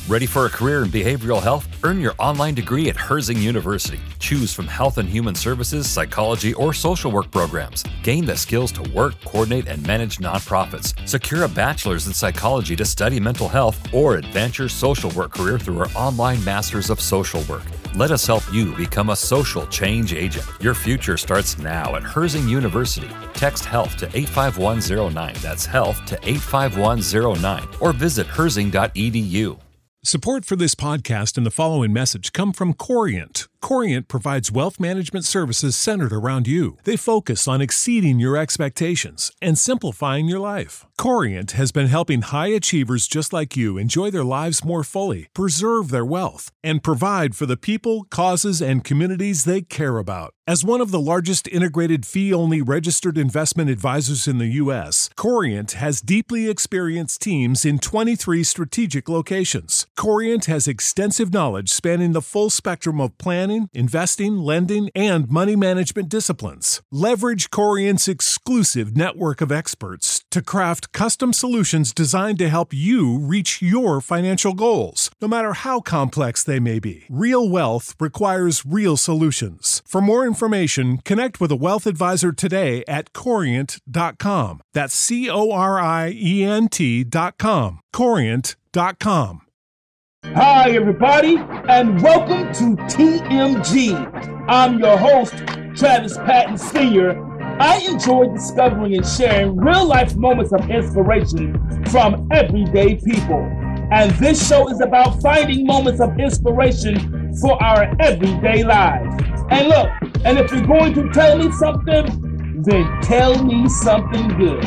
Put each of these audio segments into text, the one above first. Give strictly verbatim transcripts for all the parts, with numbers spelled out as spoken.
Ready for a career in behavioral health? Earn your online degree at Herzing University. Choose from health and human services, psychology, or social work programs. Gain the skills to work, coordinate, and manage nonprofits. Secure a bachelor's in psychology to study mental health, or advance your social work career through our online Masters of Social Work. Let us help you become a social change agent. Your future starts now at Herzing University. Text HEALTH to eight five one zero nine. That's HEALTH to eight five one zero nine. Or visit herzing dot e d u. Support for this podcast and the following message come from Corient. Corient provides wealth management services centered around you. They focus on exceeding your expectations and simplifying your life. Corient has been helping high achievers just like you enjoy their lives more fully, preserve their wealth, and provide for the people, causes, and communities they care about. As one of the largest integrated fee-only registered investment advisors in the U S, Corient has deeply experienced teams in twenty-three strategic locations. Corient has extensive knowledge spanning the full spectrum of planning, investing, lending, and money management disciplines. Leverage Corient's exclusive network of experts to craft custom solutions designed to help you reach your financial goals, no matter how complex they may be. Real wealth requires real solutions. For more information, connect with a wealth advisor today at corient dot com. That's C O R I E N T dot com. corient dot com. Hi, everybody, and welcome to T M G. I'm your host, Travis Patton Senior I enjoy discovering and sharing real-life moments of inspiration from everyday people. And this show is about finding moments of inspiration for our everyday lives. And look, and if you're going to tell me something, then tell me something good.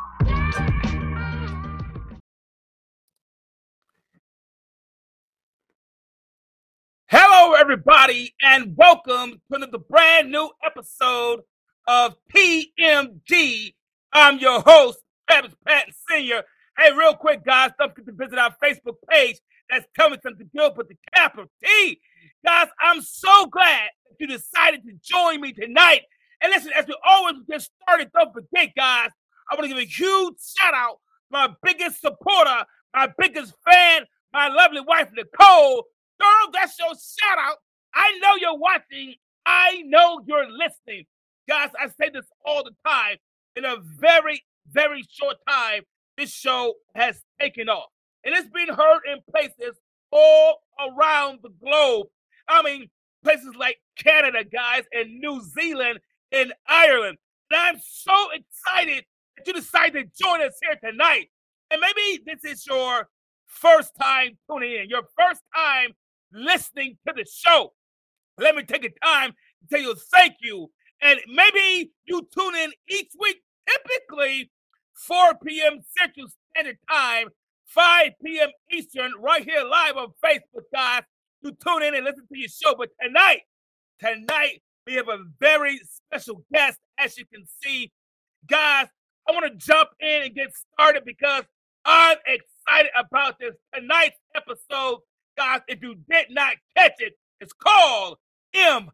Hello, everybody, and welcome to the brand new episode of T M G. I'm your host, Travis Patton Senior Hey, real quick, guys, don't forget to visit our Facebook page. That's Tell Me Something Good with the capital T. Guys, I'm so glad that you decided to join me tonight. And listen, as we always get started, don't forget, guys, I want to give a huge shout out to my biggest supporter, my biggest fan, my lovely wife, Nicole. Girl, that's your shout out. I know you're watching. I know you're listening. Guys, I say this all the time. In a very, very short time, this show has taken off. And it's been heard in places all around the globe. I mean, places like Canada, guys, and New Zealand and Ireland. And I'm so excited that you decided to join us here tonight. And maybe this is your first time tuning in, your first time listening to the show. Let me take a time to tell you thank you. And maybe you tune in each week, typically four p.m. Central Standard Time, five p.m. Eastern, right here live on Facebook, guys. You tune in and listen to your show. But tonight, tonight, we have a very special guest, as you can see. Guys, I want to jump in and get started because I'm excited about this. Tonight's episode, guys, if you did not catch it, it's called M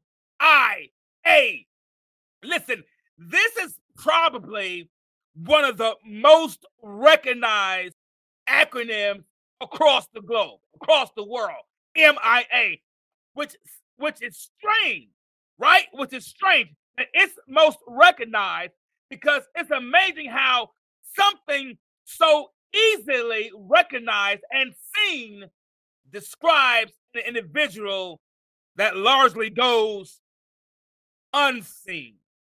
I A. Listen, this is probably one of the most recognized acronyms across the globe, across the world, M I A, which, which is strange, right? Which is strange that it's most recognized because it's amazing how something so easily recognized and seen describes an individual that largely goes unseen,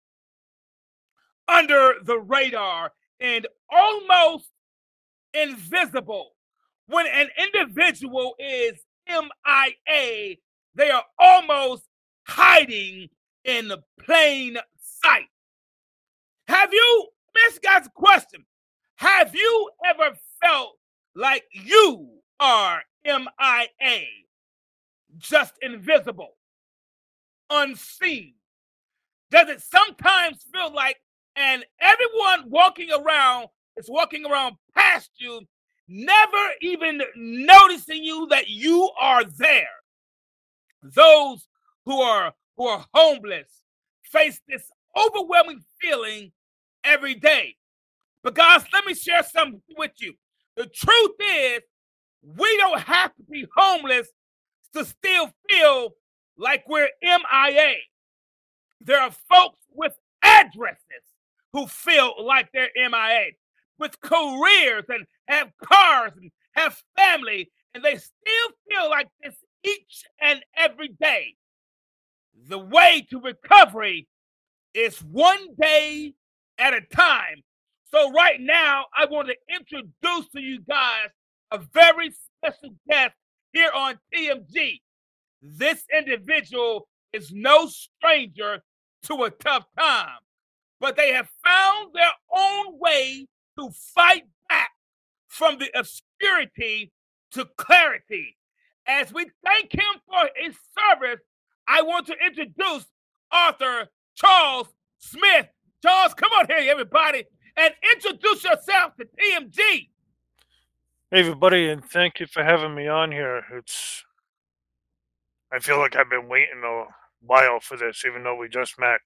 under the radar, and almost invisible. When an individual is M I A, they are almost hiding in plain sight. Have you, this guy's question, have you ever felt like you are M I A, just invisible, unseen? Does it sometimes feel like, and everyone walking around is walking around past you, never even noticing you that you are there? Those who are who are homeless face this overwhelming feeling every day. But guys, let me share something with you. The truth is, We don't have to be homeless to still feel like we're M I A. There are folks with addresses who feel like they're M I A, with careers and have cars and have family, and they still feel like this each and every day. The way to recovery is one day at a time. So right now, I want to introduce to you guys a very special guest here on T M G. This individual is no stranger to a tough time, but they have found their own way to fight back from the obscurity to clarity. As we thank him for his service, I want to introduce author Charles Smith. Charles, come on here, everybody, and introduce yourself to T M G. Hey, everybody, and thank you for having me on here. It's, I feel like I've been waiting a while for this, even though we just met.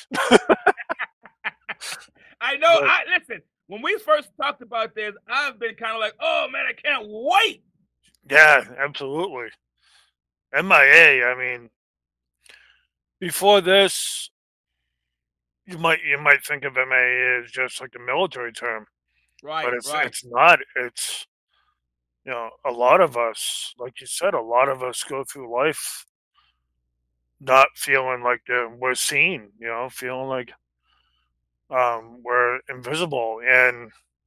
I know. But, I listen. When we first talked about this, I've been kind of like, "Oh man, I can't wait." Yeah, absolutely. M I A. I mean, before this, you might you might think of M I A as just like a military term, Right, but it's right. it's not. It's, you know, a lot of us, like you said, a lot of us go through life not feeling like uh, we're seen. You know, feeling like um, we're invisible, and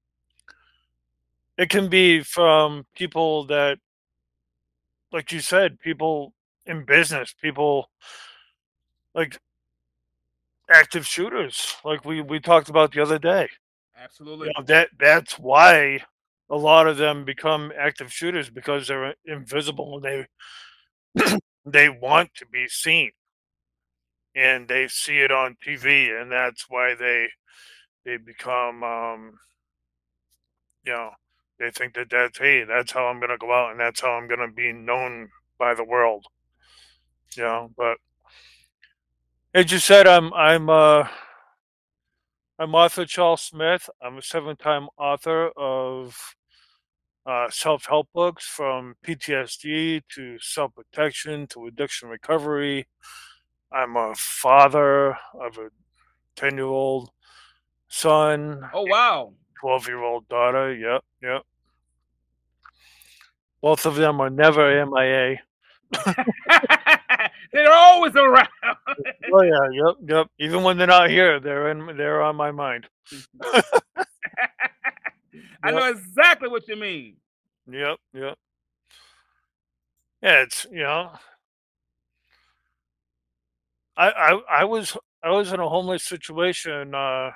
it can be from people that, like you said, people in business, people like active shooters, like we, we talked about the other day. Absolutely. You know, that that's why a lot of them become active shooters, because they're invisible and they they want to be seen, and they see it on T V, and that's why they they become um, you know, they think that that's, hey, that's how I'm gonna go out, and that's how I'm gonna be known by the world. You know, but as you said, I'm I'm uh I'm author Charles Smith. I'm a seven-time author of uh, self-help books, from P T S D to self-protection to addiction recovery. I'm a father of a ten-year-old son, Oh wow. twelve-year-old daughter. Yep, yep. Both of them are never M I A. They're always around. Oh yeah, yep, yep. Even when they're not here, they're in. They're on my mind. I know exactly what you mean. Yep, yep. Yeah, it's, you know, I I I was I was in a homeless situation uh, a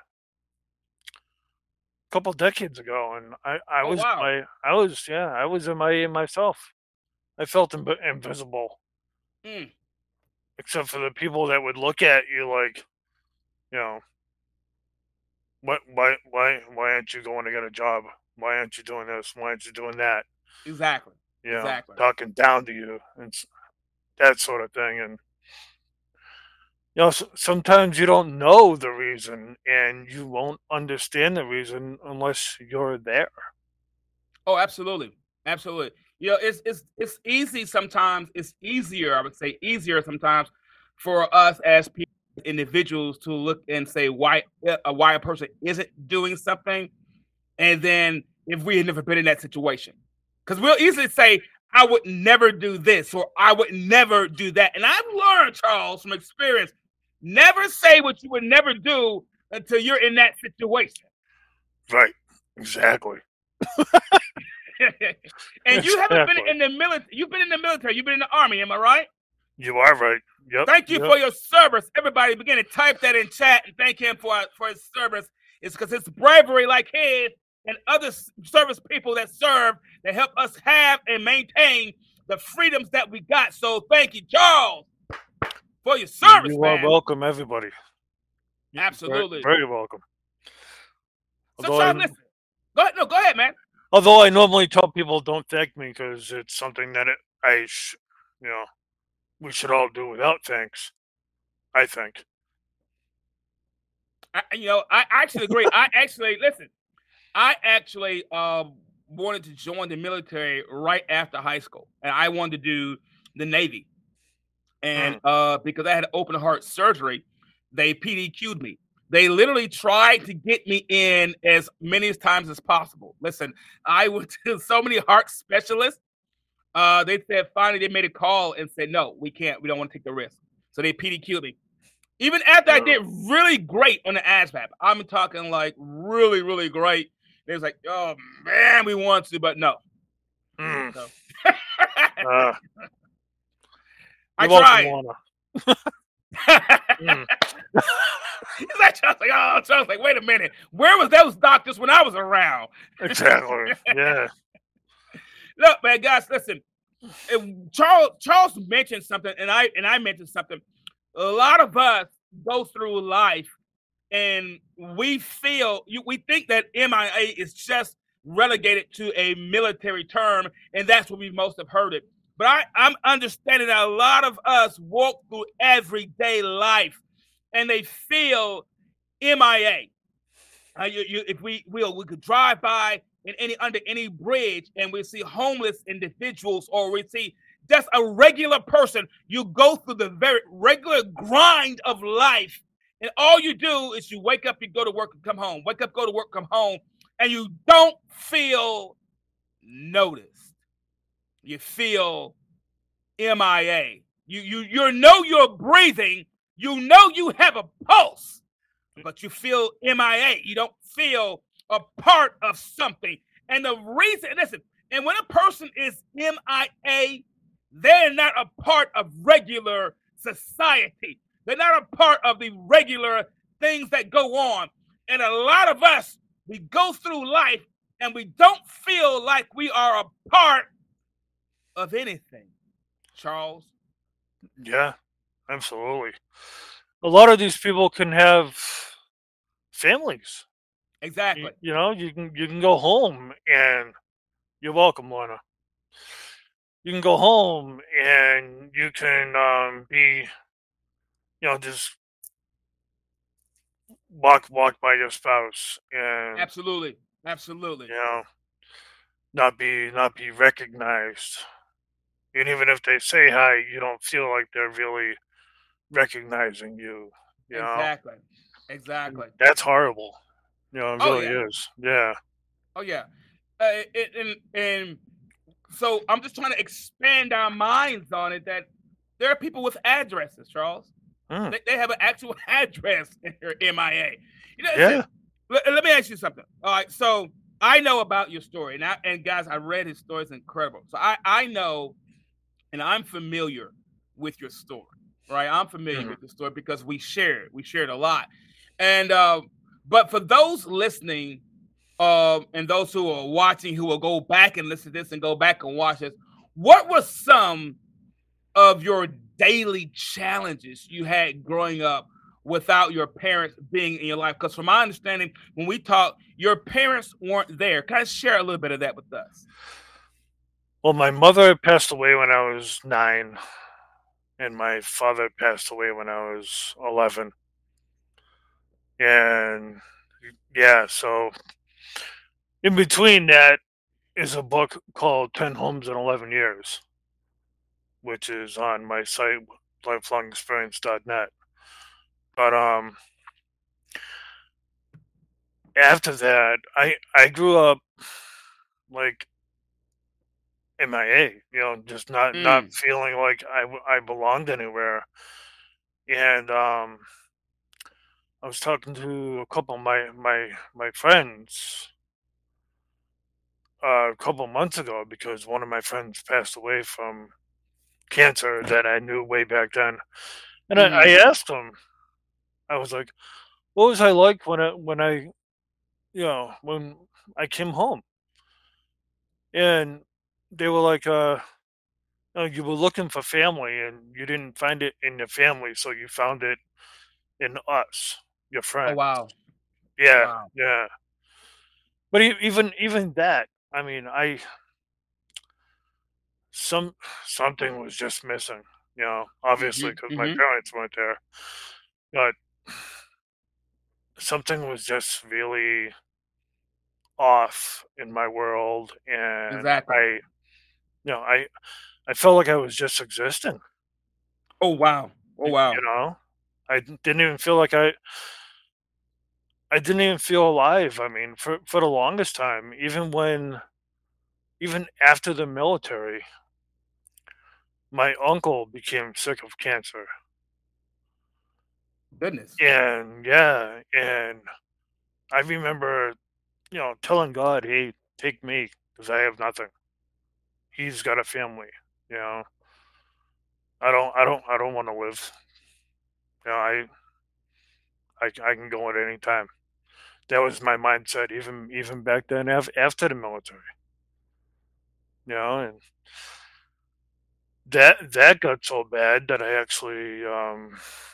couple decades ago, and I I Oh was wow. my I was yeah I was M I A myself. I felt inv- invisible, Mm. except for the people that would look at you like, you know, what why why why aren't you going to get a job? Why aren't you doing this? Why aren't you doing that? Exactly. You know, Exactly. talking down to you and s- that sort of thing. And you know, s- sometimes you don't know the reason, and you won't understand the reason unless you're there. Oh, absolutely. Absolutely. You know, it's it's it's easy sometimes. It's easier, I would say, easier sometimes for us as people, individuals, to look and say why a why a person isn't doing something, and then if we had never been in that situation, because we'll easily say, "I would never do this" or "I would never do that." And I've learned, Charles, from experience, never say what you would never do until you're in that situation. Right. Exactly. And you haven't been Exactly. in the military. You've been in the military. You've been in the army. Am I right? You are right. Yep. Thank you yep. for your service. Everybody begin to type that in chat and thank him for, for his service. It's because it's bravery like his and other s- service people that serve that help us have and maintain the freedoms that we got. So thank you, Charles, for your service, You man. are welcome, everybody. You're Absolutely. Very, very welcome. So, Although Charles, I, listen. Go ahead. No, go ahead, man. although I normally tell people don't thank me, because it's something that it, I, sh- you know, we should all do without thanks, I think. I, you know, I actually agree. I actually listen. I actually um wanted to join the military right after high school, and I wanted to do the Navy. And Mm. uh, because I had open heart surgery, they P D Q'd me. They literally tried to get me in as many times as possible. Listen, I went to so many heart specialists. Uh, they said finally they made a call and said, no, we can't. We don't want to take the risk. So they P D Q'd me. Even after I did really great on the ASVAB, I'm talking like really, really great. They was like, oh man, we want to, but no. Mm. So. uh, I you're welcome, tried. Lana. mm. He's like, Charles, like, oh, Charles, like, wait a minute. Where was those doctors when I was around? Exactly. Yeah. Look, man, guys, listen. If Charles Charles mentioned something, and I and I mentioned something. A lot of us go through life, and we feel you, we think that M I A is just relegated to a military term, and that's what we most have heard it. But I, I'm understanding that a lot of us walk through everyday life, and they feel M I A. Uh, you, you, if we we we could drive by in any under any bridge, and we see homeless individuals, or we see just a regular person, you go through the very regular grind of life, and all you do is you wake up, you go to work, and come home. Wake up, go to work, come home, and you don't feel noticed. You feel M I A. You you you know you're breathing. You know you have a pulse, but you feel M I A. You don't feel a part of something. And the reason, listen, and when a person is M I A, they're not a part of regular society. They're not a part of the regular things that go on. And a lot of us, we go through life and we don't feel like we are a part of anything. Charles? Yeah, absolutely. A lot of these people can have families. Exactly. You, you know, you can you can go home and you're welcome, Lorna. You can go home and you can um, be, you know, just walk walk by your spouse and Absolutely. Absolutely. you know, not be not be recognized. And even if they say hi, you don't feel like they're really recognizing you. You know? Exactly. Exactly. That's horrible. You know, it Oh, really yeah. is. Yeah. Oh yeah. Uh, it, and and so I'm just trying to expand our minds on it that there are people with addresses, Charles. Mm. They, they have an actual address in their M I A. You know, Yeah. let, let me ask you something. All right, so I know about your story, and, I, and guys, I read his story. It's incredible. So I, I know, and I'm familiar with your story, right? I'm familiar Mhm. with the story because we shared, we shared a lot. And uh, but for those listening, um, and those who are watching, who will go back and listen to this and go back and watch this, what were some of your daily challenges you had growing up without your parents being in your life? Because from my understanding, when we talk, your parents weren't there. Kind of share a little bit of that with us. Well, my mother passed away when I was nine, and my father passed away when I was eleven. And yeah, so in between that is a book called ten Homes in eleven Years, which is on my site, lifelong experience dot net. But um, after that, I I grew up like M I A, you know, just not Mm. not feeling like I I belonged anywhere. And um, I was talking to a couple of my my my friends uh, a couple of months ago because one of my friends passed away from cancer that I knew way back then, and I, I asked him, I was like, "What was I like when I when I, you know, when I came home?" And they were like, "Uh, oh, you were looking for family, and you didn't find it in your family, so you found it in us, your Oh friends." wow! Yeah, Wow. yeah. But e- even even that, I mean, I some something was just missing, you know. Obviously, Mhm, because my mhm. parents weren't there, but something was just really off in my world, and Exactly. I, you know, I, I felt like I was just existing. Oh wow. Oh wow. You know, I didn't even feel like I, I didn't even feel alive. I mean, for for the longest time, even when, even after the military, my uncle became sick of cancer, Goodness. and yeah, and I remember, you know, telling God, "Hey, take me, because I have nothing. He's got a family. You know, I don't, I don't, I don't want to live. You know, I, I, I can go at any time." That was my mindset, even even back then, af- after the military. You know, and that that got so bad that I actually, um,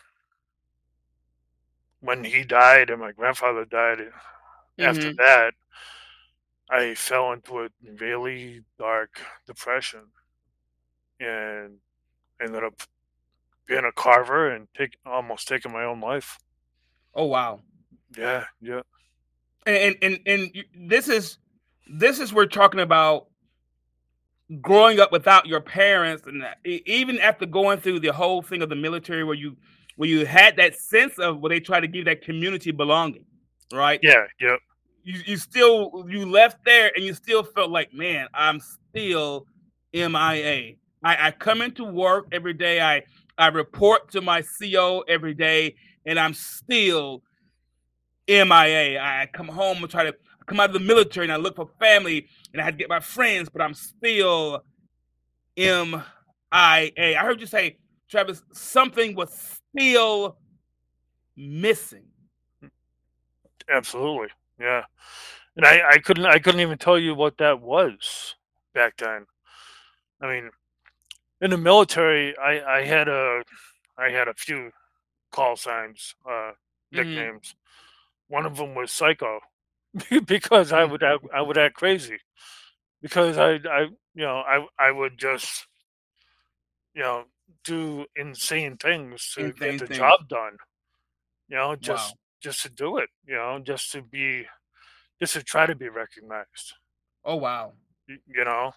when he died and my grandfather died, after Mm-hmm. that, I fell into a really dark depression and ended up being a carver and take almost taking my own life. Oh wow. Yeah, yeah, And and and you- this is this is we're talking about growing up without your parents, and that- e- even after going through the whole thing of the military, where you where you had that sense of where they try to give that community belonging, right? yeah, yeah, You you still you left there and you still felt like, man, I'm still M I A. I, I come into work every day. I I report to my C O every day, and I'm still M I A. I come home and try to come out of the military and I look for family and I had to get my friends, but I'm still M I A. I heard you say, Travis, something was still missing. absolutely, yeah. And I, I couldn't I couldn't even tell you what that was back then. I mean, in the military, I, I had a I had a few call signs, uh, Mm-hmm. nicknames. One of them was Psycho, because I would act, I would act crazy, because I I you know I I would just, you know, do insane things to get Insane the things. job done. You know, Wow. just just to do it. You know, just to be just to try to be recognized. Oh wow. y- You know,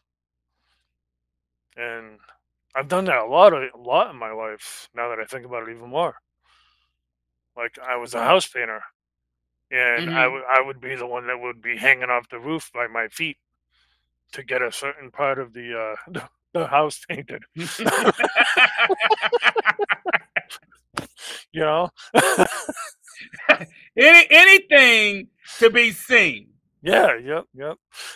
and I've done that a lot of a lot in my life. Now that I think about it even more, like I was a house painter, and I Mm-hmm. would I would be the one that would be hanging off the roof by my feet to get a certain part of the uh the, the house painted. You know? Any anything to be seen. Yeah, yep, yep.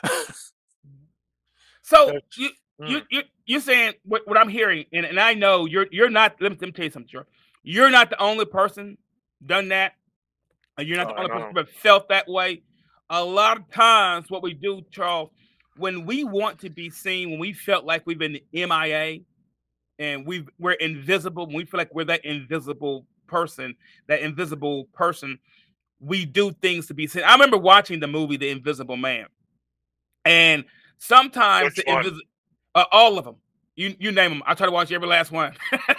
So That's you you mm, you you're saying what, what I'm hearing, and, and I know you're you're not. Let me, let me tell you something, sure. You're not the only person done that, and you're not oh, the I only person know. that felt that way. A lot of times, what we do, Charles, when we want to be seen, when we felt like we've been M I A and we we're invisible, when we feel like we're that invisible person, that invisible person, we do things to be seen. I remember watching the movie The Invisible Man, and sometimes Which the one? invisible, uh, all of them, you you name them. I try to watch every last one.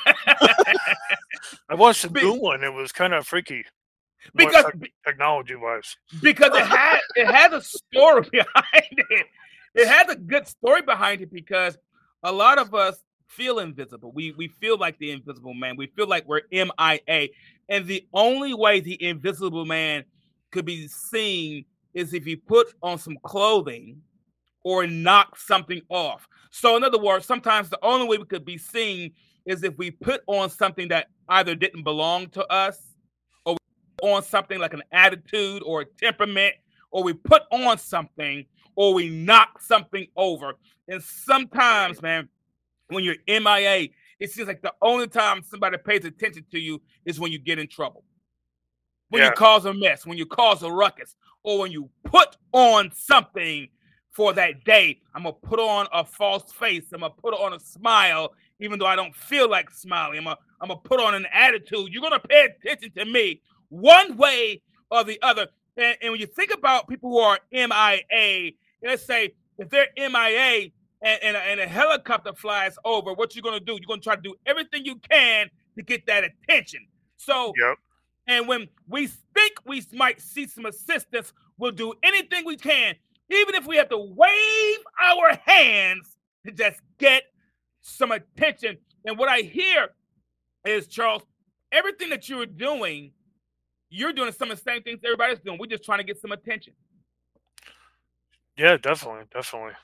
I watched the new Be- one. It was kind of freaky, more because tech technology wise. because it had it has a story behind it. It has a good story behind it because a lot of us feel invisible. We we feel like the invisible man. We feel like we're M I A. And the only way the invisible man could be seen is if he put on some clothing or knock something off. So in other words, sometimes the only way we could be seen is if we put on something that either didn't belong to us, or we put on something like an attitude or a temperament, or we put on something or we knock something over. And sometimes, man, when you're M I A, it seems like the only time somebody pays attention to you is when you get in trouble, when you Yeah, cause a mess, when you cause a ruckus, or when you put on something for that day. I'm gonna put on a false face. I'm gonna put on a smile, even though I don't feel like smiling. I'm gonna, I'm gonna put on an attitude. You're gonna pay attention to me one way or the other. And, and when you think about people who are M I A, let's say if they're M I A and, and, and a helicopter flies over, what you're gonna do? You're gonna try to do everything you can to get that attention. So yep. and when we think we might see some assistance, We'll do anything we can, even if we have to wave our hands to just get some attention. And what I hear is, Charles, everything that you're doing, you're doing some of the same things everybody's doing. We're just trying to get some attention. Yeah, definitely, definitely.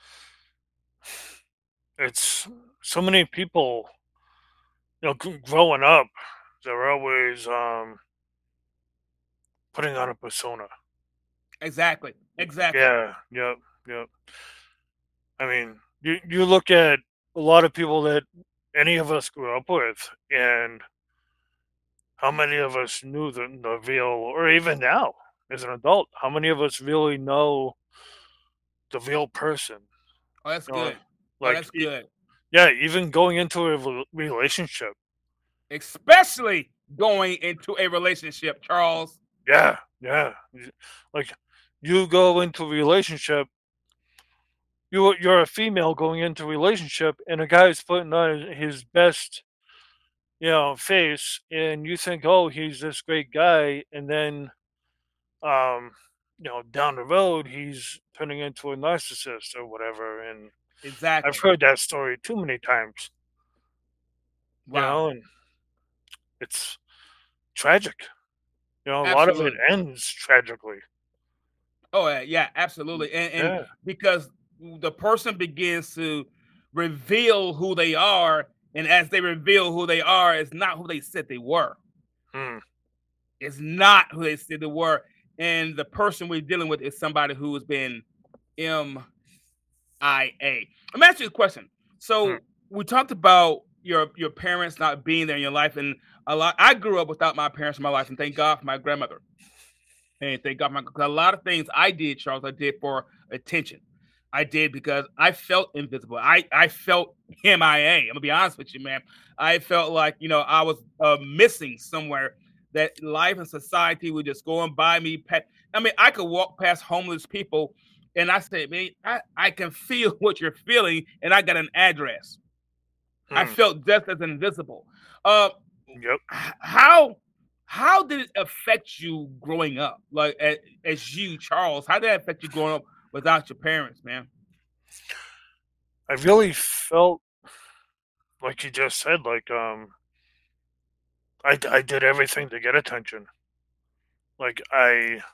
It's so many people, you know, g- growing up, they're always um, putting on a persona. Exactly. Exactly. Yeah, yep, yep. I mean, you you look at a lot of people that any of us grew up with, and how many of us knew the, the real, or even now as an adult, how many of us really know the real person? Oh, that's You know, good. Oh, like, that's e- good. yeah, even going into a rel- relationship. Especially going into a relationship, Charles. Yeah, yeah. Y- Like, you go into a relationship, you you're a female going into a relationship, and a guy's putting on his best, you know, face, and you think, oh, he's this great guy, and then, um, you know, down the road, he's turning into a narcissist or whatever. And I've Exactly. heard that story too many times, you Wow. know, and it's tragic. You know, a lot of it Absolutely. ends tragically. Oh, uh, yeah, absolutely. And, and Yeah. because the person begins to reveal who they are, and as they reveal who they are, it's not who they said they were. Hmm. It's not who they said they were. And the person we're dealing with is somebody who has been M I A. Let me ask you a question. Hmm. So we talked about your your parents not being there in your life, and a lot. I grew up without my parents in my life, and thank God for my grandmother. And thank God, my 'cause a lot of things I did, Charles, I did for attention. I did because I felt invisible. I I felt M I A. I'm gonna be honest with you, man. I felt like you know I was uh, missing somewhere. That life and society were just going by me. Pet. I mean, I could walk past homeless people, and I said, man, I, I can feel what you're feeling, and I got an address. I Hmm. felt just as invisible. Uh, Yep. h- how how did it affect you growing up? Like as, as you, Charles, how did that affect you growing up without your parents, man? I really felt like you just said, like, um, I, d- I did everything to get attention. Like, I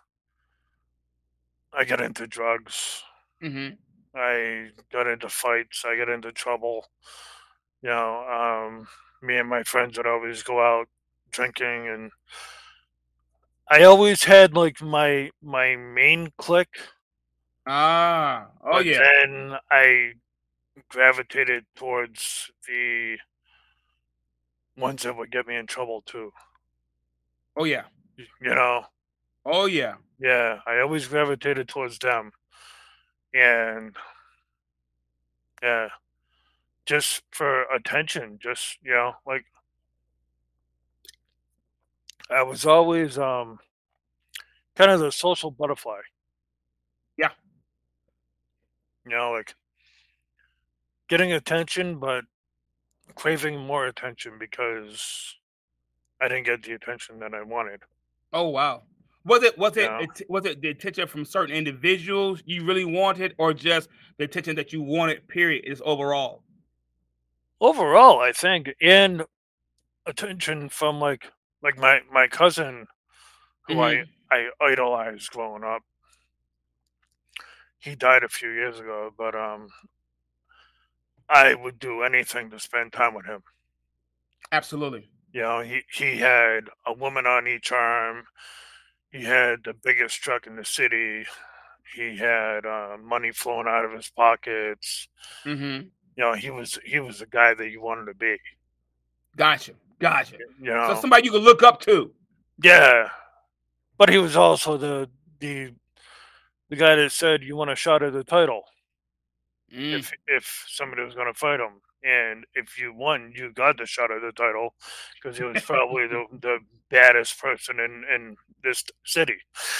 I got into drugs. Hmm. I got into fights. I got into trouble. You know, um, me and my friends would always go out drinking, and I always had like my my main clique, Ah, oh but yeah, then I gravitated towards the ones that would get me in trouble too. oh yeah, y- You know, oh yeah. yeah, I always gravitated towards them, and yeah, just for attention, just you know, like I was always um kind of the social butterfly. Yeah, You know, like getting attention, but craving more attention because I didn't get the attention that I wanted. oh wow. Was it was You it know, it- was it the attention from certain individuals you really wanted, or just the attention that you wanted? Period. Is overall. overall, I think, and attention from like like my my cousin who I Hmm. I idolized growing up. He died a few years ago, but um, I would do anything to spend time with him. Absolutely. You know, he he had a woman on each arm. He had the biggest truck in the city. He had uh, money flowing out of his pockets. Hmm. You know, he was he was the guy that you wanted to be. Gotcha. Gotcha. You So know, somebody you can look up to. yeah, but he was also the the the guy that said you want a shot at the title Mm. if if somebody was going to fight him, and if you won, you got the shot at the title because he was probably the the baddest person in in this city.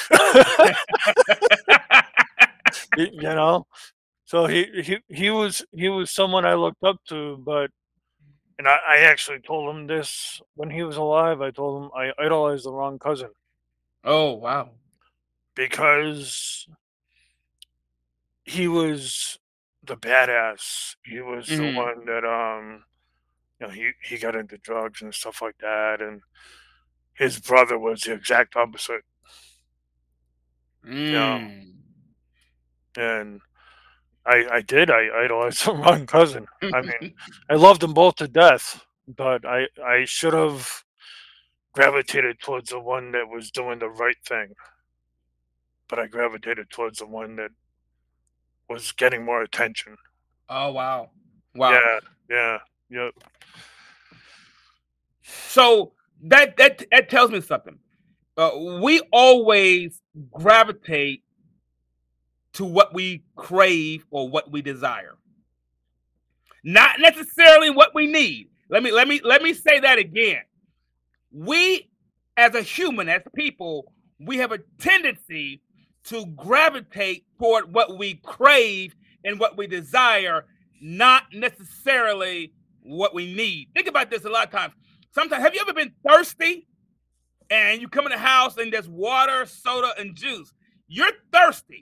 Y- you know, so he he he was he was someone I looked up to, but and I, I actually told him this when he was alive. I told him I idolized the wrong cousin Oh wow. because he was the badass. He was the Mhm. one that um you know he he got into drugs and stuff like that, and his brother was the exact opposite. Yeah, Mm. and I I did I idolized the wrong cousin. I mean, I loved them both to death, but I I should have gravitated towards the one that was doing the right thing. But I gravitated towards the one that was getting more attention. Oh, wow. Wow. Yeah, yeah, yep. So that that that tells me something. Uh, we always gravitate to what we crave or what we desire, not necessarily what we need. Let me let me let me say that again. We, as a human, as people, we have a tendency to gravitate toward what we crave and what we desire, not necessarily what we need. Think about this a lot of times. Sometimes, have you ever been thirsty and you come in the house and there's water, soda, and juice? You're thirsty.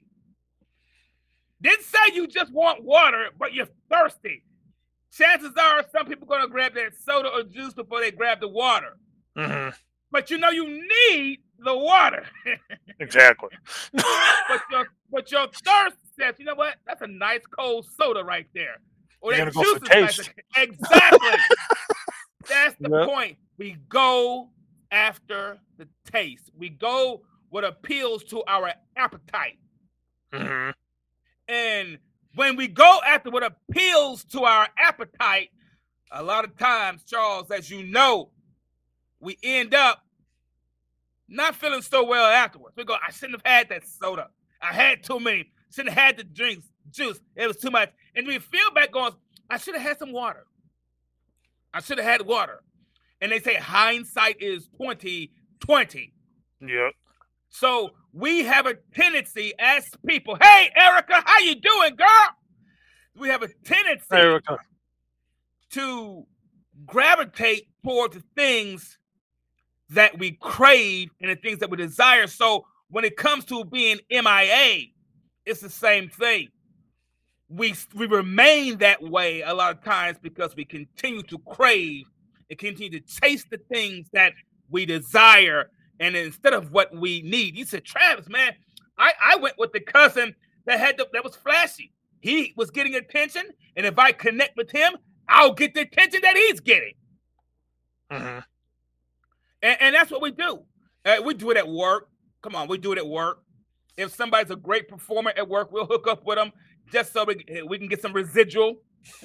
Didn't say you just want water, but you're thirsty. Chances are some people are going to grab that soda or juice before they grab the water. Hmm. But you know you need the water. Exactly. but your but your thirst says, you know what? That's a nice cold soda right there. Or You're that gonna go juice for is nice. taste. Exactly. That's the Yep. point. We go after the taste. We go what appeals to our appetite. Hmm. And when we go after what appeals to our appetite, a lot of times, Charles, as you know, we end up not feeling so well afterwards. We go, I shouldn't have had that soda. I had too many. Shouldn't have had the drinks, juice. It was too much. And we feel back going, I should have had some water. I should have had water. And they say hindsight is twenty twenty. Yep. So we have a tendency as people, hey, Erica, how you doing, girl? We have a tendency Hey, Erica. to gravitate toward the things that we crave and the things that we desire. So when it comes to being M I A, it's the same thing. We we remain that way a lot of times because we continue to crave and continue to chase the things that we desire, and instead of what we need. You said, Travis, man, I, I went with the cousin that had the, that was flashy. He was getting attention, and if I connect with him, I'll get the attention that he's getting. Hmm. And, and that's what we do. Uh, we do it at work. Come on, we do it at work. If somebody's a great performer at work, we'll hook up with them just so we, we can get some residual.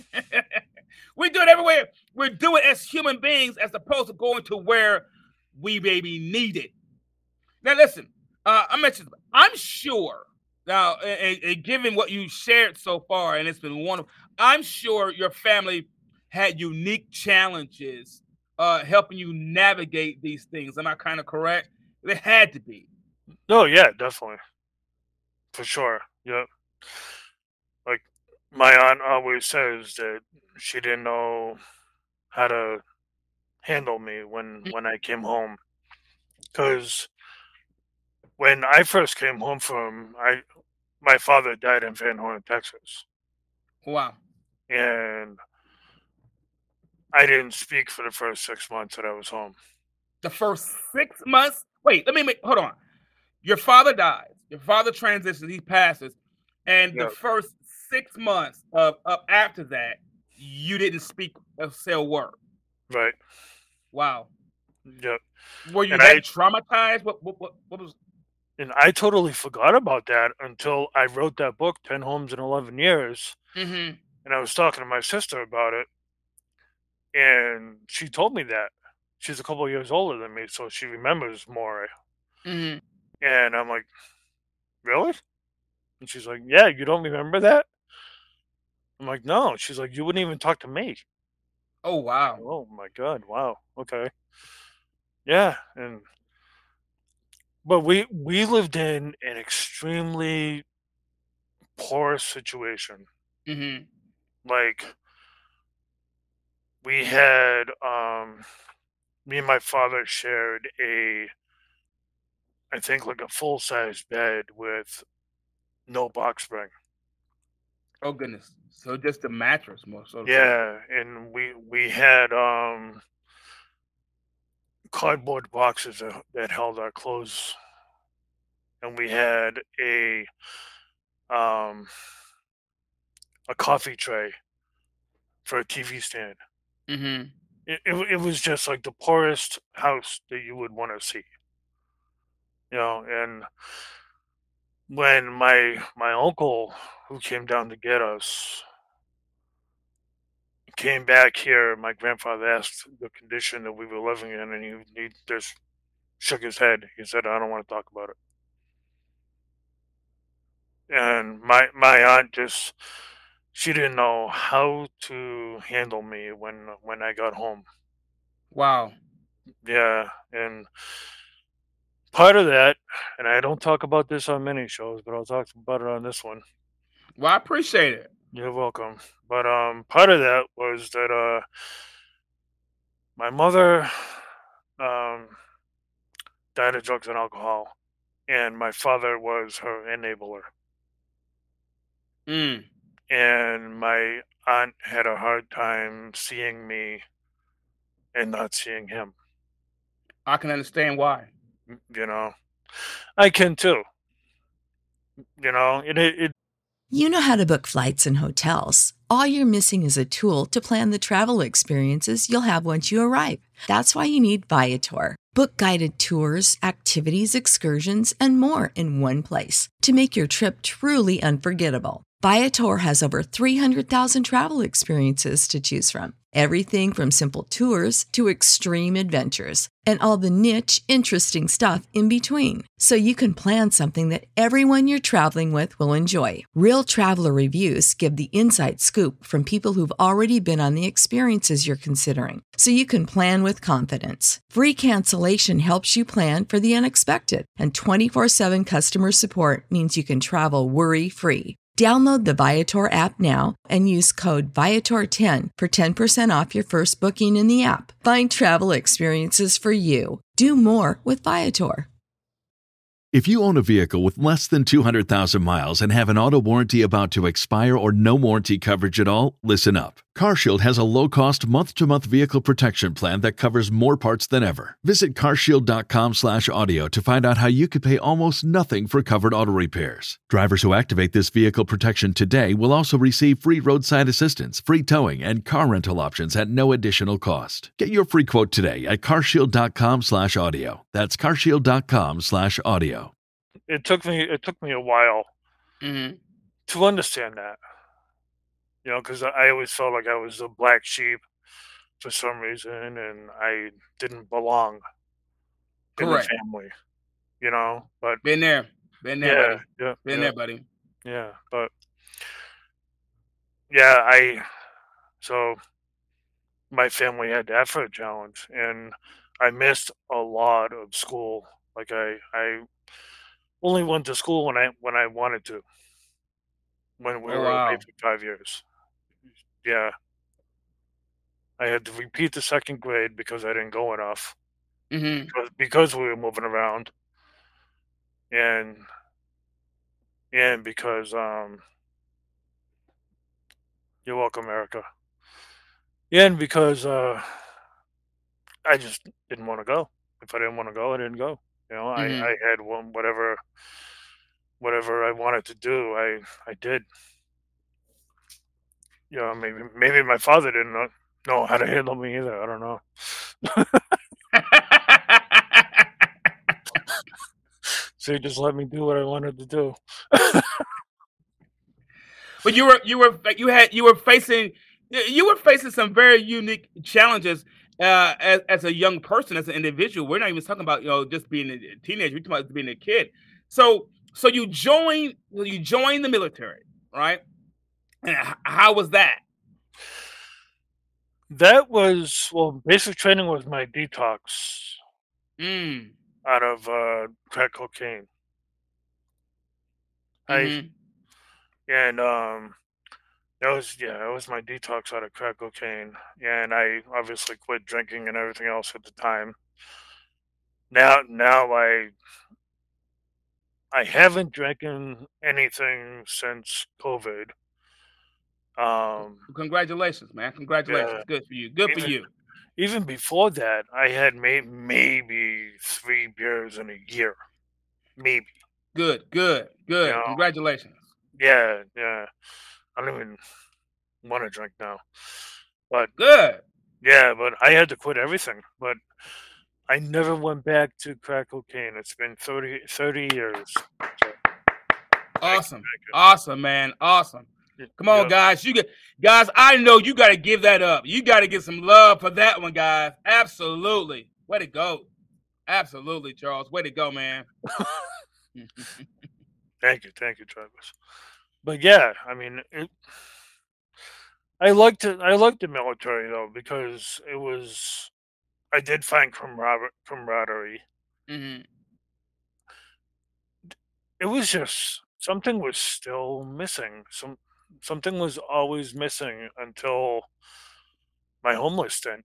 We do it everywhere. We do it as human beings as opposed to going to where we may be needed. Now, listen, uh, I mentioned, I'm sure, now, and, and given what you shared so far, and it's been wonderful, I'm sure your family had unique challenges uh, helping you navigate these things. Am I kind of correct? They had to be. Oh yeah, definitely. For sure. Yep. Like my aunt always says that she didn't know how to handle me when when I came home, because when I first came home from I my father died in Van Horn, Texas, Wow. and I didn't speak for the first six months that I was home. The first six months. Wait, let me make, hold on. Your father dies. Your father transitions. He passes. And the Yeah. first six months of up after that, you didn't speak a say a word. Right. Wow. Yep. Were you And that I traumatized? What, what what what was? and I totally forgot about that until I wrote that book, Ten Homes in Eleven Years, Mm-hmm. and I was talking to my sister about it, and she told me that she's a couple of years older than me, so she remembers more. Mm-hmm. And I'm like, really? And she's like, yeah, you don't remember that? I'm like, no. She's like, you wouldn't even talk to me. Oh wow. Oh my god, wow, okay, yeah. And but we we lived in an extremely poor situation. Mm-hmm. Like we had um me and my father shared a I think like a full size bed with no box spring. Oh goodness. So just a mattress, more so to speak. Yeah, and we we had um cardboard boxes that, that held our clothes, and we had a um a coffee tray for a T V stand. Mm-hmm. It, it it was just like the poorest house that you would want to see, you know. And when my my uncle, who came down to get us, came back here, my grandfather asked the condition that we were living in, and he, he just shook his head. He said, "I don't want to talk about it." And my my aunt just, she didn't know how to handle me when when I got home. Wow. Yeah, and part of that, and I don't talk about this on many shows, but I'll talk about it on this one. Well, I appreciate it. You're welcome. But um, part of that was that uh, my mother um died of drugs and alcohol, and my father was her enabler. Mm. And my aunt had a hard time seeing me and not seeing him. I can understand why. You know, I can too. You know, it it, it You know how to book flights and hotels. All you're missing is a tool to plan the travel experiences you'll have once you arrive. That's why you need Viator. Book guided tours, activities, excursions, and more in one place to make your trip truly unforgettable. Viator has over three hundred thousand travel experiences to choose from. Everything from simple tours to extreme adventures and all the niche, interesting stuff in between. So you can plan something that everyone you're traveling with will enjoy. Real traveler reviews give the inside scoop from people who've already been on the experiences you're considering. So you can plan with confidence. Free cancellation helps you plan for the unexpected. And twenty-four seven customer support means you can travel worry-free. Download the Viator app now and use code Viator ten for ten percent off your first booking in the app. Find travel experiences for you. Do more with Viator. If you own a vehicle with less than two hundred thousand miles and have an auto warranty about to expire or no warranty coverage at all, listen up. CarShield has a low-cost month-to-month vehicle protection plan that covers more parts than ever. Visit carshield.com slash audio to find out how you could pay almost nothing for covered auto repairs. Drivers who activate this vehicle protection today will also receive free roadside assistance, free towing, and car rental options at no additional cost. Get your free quote today at carshield.com slash audio. That's carshield.com slash audio. it took me it took me a while Mm-hmm. to understand that. You know, because I always felt like I was a black sheep for some reason, and I didn't belong in the Correct. family. You know, but Been there. Been there, yeah, buddy. yeah, Been yeah, there, buddy. yeah. But yeah, I so my family had that for a challenge, and I missed a lot of school. Like I, I only went to school when I when I wanted to. When we Oh were away wow. for five years. Yeah, I had to repeat the second grade because I didn't go enough Mm-hmm. because because we were moving around, and and because um you're welcome, America. And because uh I just didn't want to go. If I didn't want to go, I didn't go. You know, I Mm-hmm. I had one whatever whatever I wanted to do, I I did. You know, maybe maybe my father didn't know, know how to handle me either. I don't know. So he just let me do what I wanted to do. But you were you were you had you were facing you were facing some very unique challenges uh, as as a young person, as an individual. We're not even talking about you know just being a teenager. We're talking about being a kid. So so you joined you joined the military, right? And h- how was that? That was, well, basic training was my detox Mm. out of uh, crack cocaine. I Mm-hmm. and um that was yeah, that was my detox out of crack cocaine. And I obviously quit drinking and everything else at the time. Now now I I haven't drinking anything since COVID. Um, Congratulations, man. Congratulations. yeah, Good for you. Good for even you. even before that, I had may, maybe three beers in a year, maybe. Good, good, You good. know, Congratulations. yeah, yeah. I don't even want to drink now, but Good. yeah, but I had to quit everything. But I never went back to crack cocaine. It's been thirty, thirty years. So, thank you, Awesome. thank you. Awesome, man. Awesome. Y- Come on, yeah, guys. You get guys, I know you gotta give that up. You gotta get some love for that one, guys. Absolutely. Way to go. Absolutely, Charles. Way to go, man. thank you, thank you, Travis. But yeah, I mean, it, I liked it. I liked the military though because it was. I did find camaraderie. camaraderie. hmm It was just something was still missing. Some something was always missing until my homeless stint.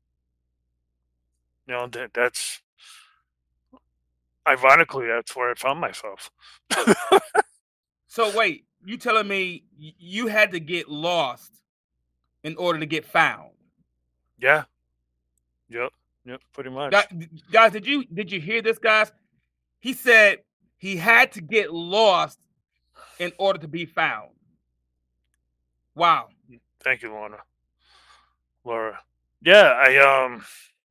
You know, that that's ironically that's where I found myself. So wait, you telling me y- you had to get lost in order to get found? Yeah. Yep. Yep. Pretty much. Guys, guys, did you did you hear this, guys? He said he had to get lost in order to be found. Wow. Thank you, Lorna. Laura. Yeah, I um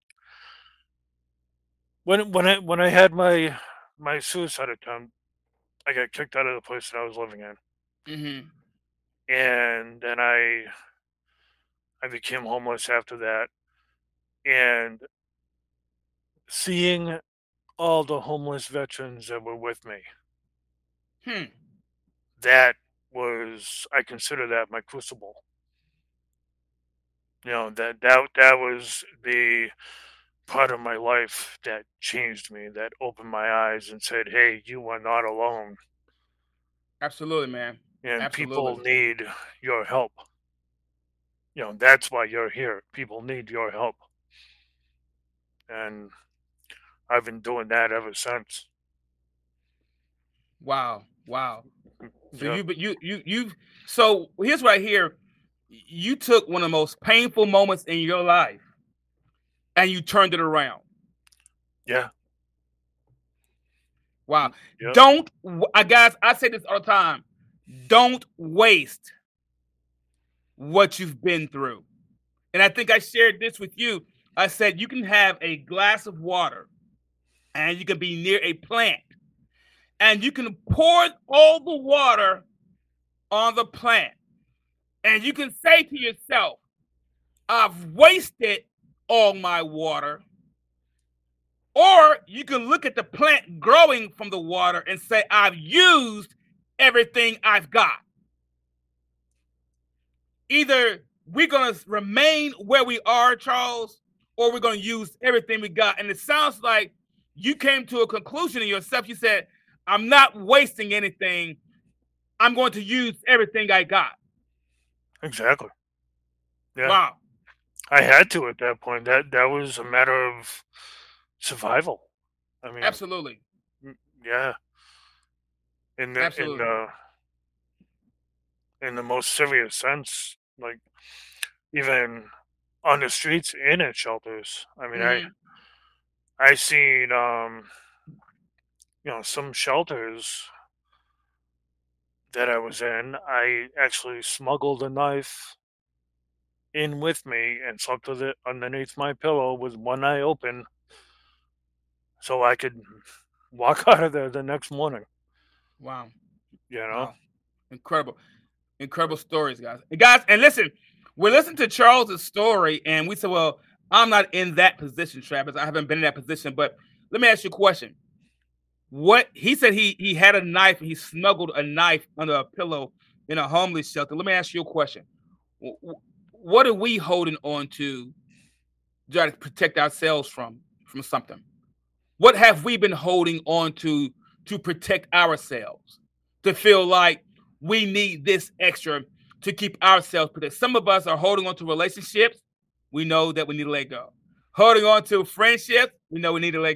when when I when I had my my suicide attempt, I got kicked out of the place that I was living in, hmm and then I I became homeless after that, and seeing all the homeless veterans that were with me, Hmm. that was I consider that my crucible. You know that that that was the part of my life that changed me, that opened my eyes and said, "Hey, you are not alone, Absolutely, man. and people Absolutely. need your help. You know that's why you're here. People need your help." And I've been doing that ever since. Wow. Wow. So Yeah, you but you you you so here's right here. You took one of the most painful moments in your life and you turned it around. yeah, Wow. yeah, Don't I guys, I say this all the time. Don't waste what you've been through. And I think I shared this with you. I said you can have a glass of water and you can be near a plant and you can pour all the water on the plant and you can say to yourself, I've wasted all my water. Or you can look at the plant growing from the water and say, I've used everything I've got. Either we're going to remain where we are, Charles, or we're going to use everything we got. And it sounds like you came to a conclusion in yourself. You said, I'm not wasting anything. I'm going to use everything I got. exactly. Yeah, Wow. I had to at that point. That that was a matter of survival. I mean, Absolutely. m- yeah, in the in Absolutely. the in the most serious sense, like even on the streets and in shelters. I mean, I hmm I seen um you know some shelters that I was in. I actually smuggled a knife in with me and slept with it underneath my pillow with one eye open, so I could walk out of there the next morning. Wow. You know? Wow. Incredible. Incredible stories, guys. And guys, and listen, we're listening to Charles's story, and we said, well, I'm not in that position, Travis. I haven't been in that position. But let me ask you a question. What he said he he had a knife and he snuggled a knife under a pillow in a homeless shelter. Let me ask you a question. Wh- wh- What are we holding on to to try to protect ourselves from from something? What have we been holding on to to protect ourselves? To feel like we need this extra to keep ourselves protected. Some of us are holding on to relationships. We know that we need to let go. Holding on to friendships. We know we need to let go.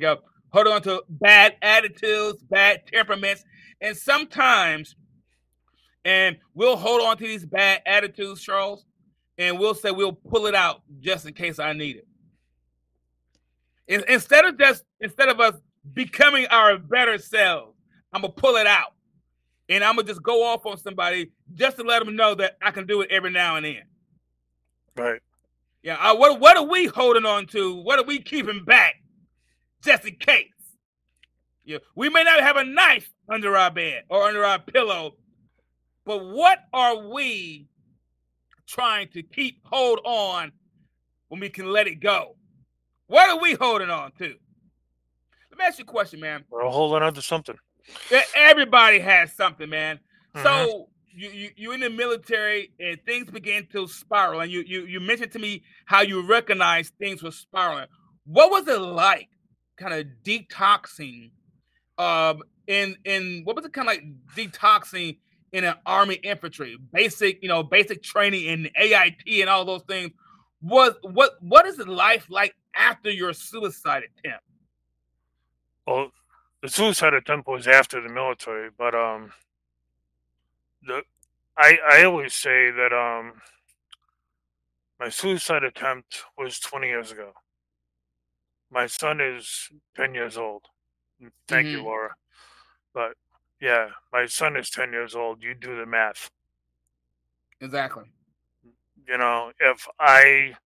holding on to bad attitudes, bad temperaments, and sometimes, and we'll hold on to these bad attitudes, Charles, and we'll say we'll pull it out just in case I need it. In, instead of just instead of us becoming our better selves, I'm gonna pull it out, and I'm gonna just go off on somebody just to let them know that I can do it every now and then. Right. Yeah. Uh, what What are we holding on to? What are we keeping back, just in case? Yeah. We may not have a knife under our bed or under our pillow, but what are we trying to keep hold on when we can let it go? What are we holding on to? Let me ask you a question, man. We're all holding on to something. Everybody has something, man. Mhm. So you, you you're in the military and things begin to spiral. And you you you mentioned to me how you recognized things were spiraling. What was it like, kind of detoxing? Um, in in what was it kind of like detoxing in an Army infantry, basic you know basic training in A I T and all those things? What what what is life like after your suicide attempt? Well, the suicide attempt was after the military, but um, the I I always say that um, my suicide attempt was twenty years ago. My son is ten years old. Thank you, Mhm. Laura. But yeah, my son is ten years old. You do the math. Exactly. You know, if I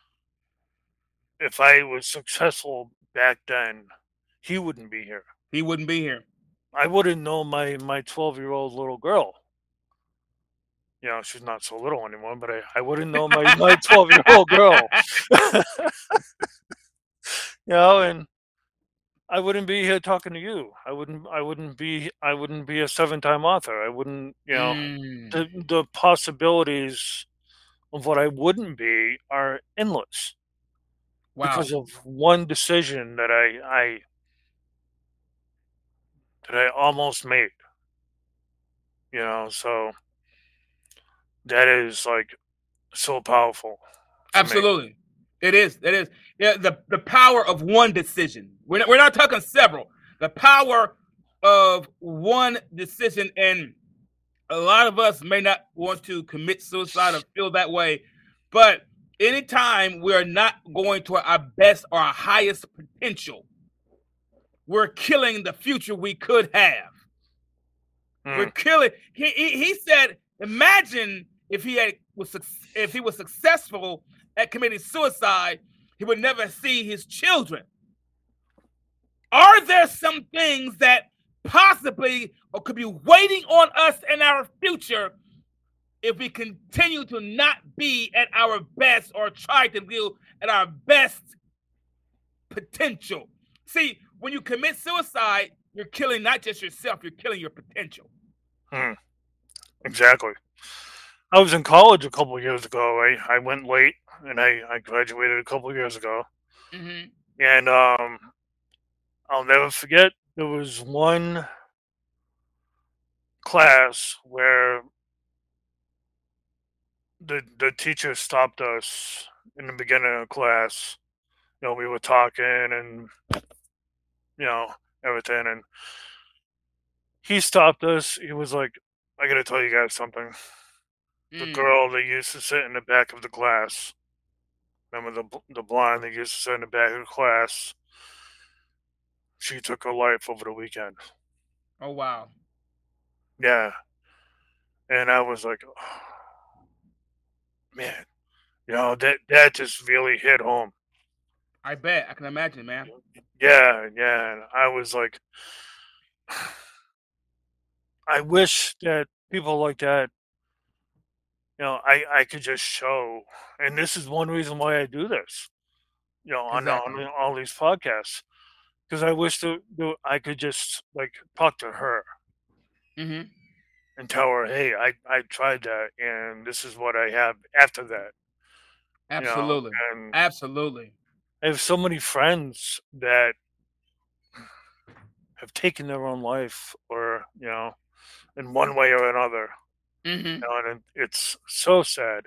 if I was successful back then, he wouldn't be here. He wouldn't be here. I wouldn't know my my twelve year old little girl. You know, she's not so little anymore, but I, I wouldn't know my my twelve year old girl. You know, and I wouldn't be here talking to you. I wouldn't I wouldn't be I wouldn't be a seven time author. I wouldn't, you know, Mm. the the possibilities of what I wouldn't be are endless Wow. because of one decision that I I that I almost made. You know, so that is like so powerful. to me. Absolutely. It is. It is. Yeah, the, the power of one decision. We're not, we're not talking several. The power of one decision. And a lot of us may not want to commit suicide or feel that way. But anytime we're not going to our best or our highest potential, we're killing the future we could have. We're Mm, killing. He, he he said, imagine if he had was suc- if he was successful at committing suicide, he would never see his children. Are there some things that possibly or could be waiting on us in our future if we continue to not be at our best or try to live at our best potential? See, when you commit suicide, you're killing not just yourself, you're killing your potential. mm, exactly. I was in college a couple of years ago. I, I went late and I, I graduated a couple of years ago. Mm-hmm. And um, I'll never forget there was one class where the the teacher stopped us in the beginning of class. You know, we were talking and you know everything, and he stopped us. He was like, "I gotta tell you guys something. The Mm. girl that used to sit in the back of the class, remember the bl- the blonde that used to sit in the back of the class? She took her life over the weekend. Oh wow. Yeah." And I was like, oh, man, you know that that just really hit home. I bet. I can imagine, man. Yeah, yeah. And I was like, I wish that people like that, you know, I, I could just show, and this is one reason why I do this, you know, on, Exactly. on all these podcasts, because I wish that that I could just like talk to her Mm-hmm. and tell her, hey, I, I tried that, and this is what I have after that, you know, Absolutely. and Absolutely. I have so many friends that have taken their own life, or you know, in one way or another. Mm-hmm. You know, and it- it's so sad.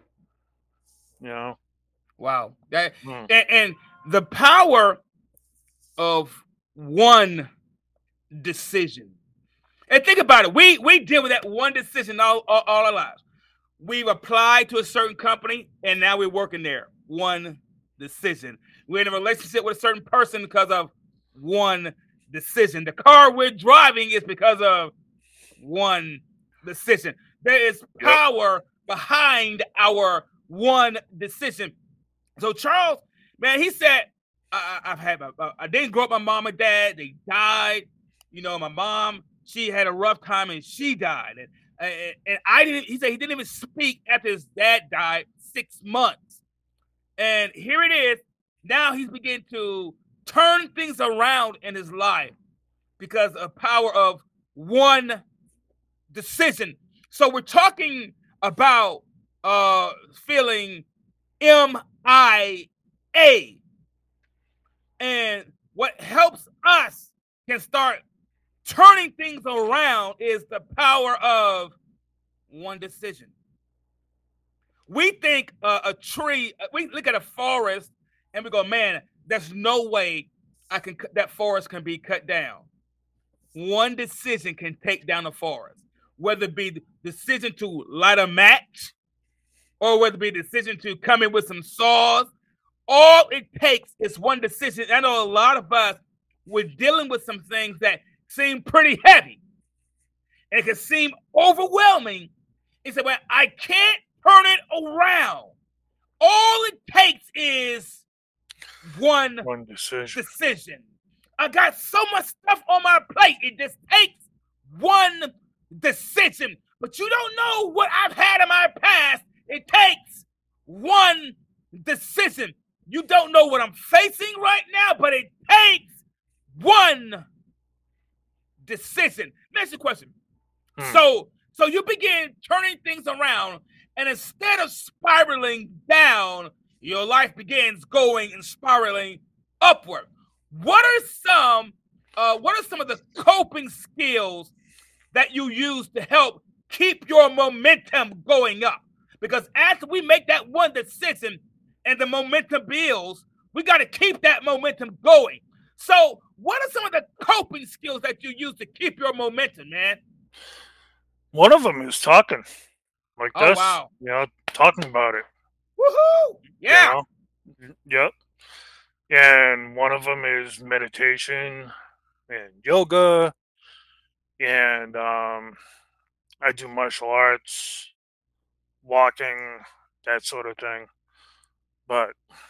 You know. Wow. That Mm, and, and the power of one decision. And think about it. We we deal with that one decision all, all, all our lives. We've applied to a certain company, and now we're working there. One decision. We're in a relationship with a certain person because of one decision. The car we're driving is because of one decision. There is power behind our one decision. So Charles, man, he said, I, I've had, my, I didn't grow up with my mom and dad. They died. You know, my mom, she had a rough time and she died. And, and, and I didn't, he said he didn't even speak after his dad died six months. And here it is. Now he's beginning to turn things around in his life because of power of one decision. So we're talking about uh, feeling M I A. And what helps us can start turning things around is the power of one decision. We think uh, a tree, we look at a forest and we go, man, there's no way I can that forest can be cut down. One decision can take down a forest, whether it be the decision to light a match or whether it be the decision to come in with some saws. All it takes is one decision. I know a lot of us, we're dealing with some things that seem pretty heavy. And it can seem overwhelming. He said, well, I can't turn it around. All it takes is one, one decision. decision. I got so much stuff on my plate. It just takes one decision. But you don't know what I've had in my past. It takes one decision. You don't know what I'm facing right now, but it takes one decision. Next question. Hmm. So, so you begin turning things around, and instead of spiraling down, your life begins going and spiraling upward. What are some, uh, what are some of the coping skills that you use to help keep your momentum going up? Because after we make that one decision and the momentum builds, we got to keep that momentum going. So what are some of the coping skills that you use to keep your momentum, man? One of them is talking like oh, this, wow. you know, talking about it. Woohoo! Yeah. You know? Yep. And one of them is meditation and yoga. And um, I do martial arts, walking, that sort of thing. But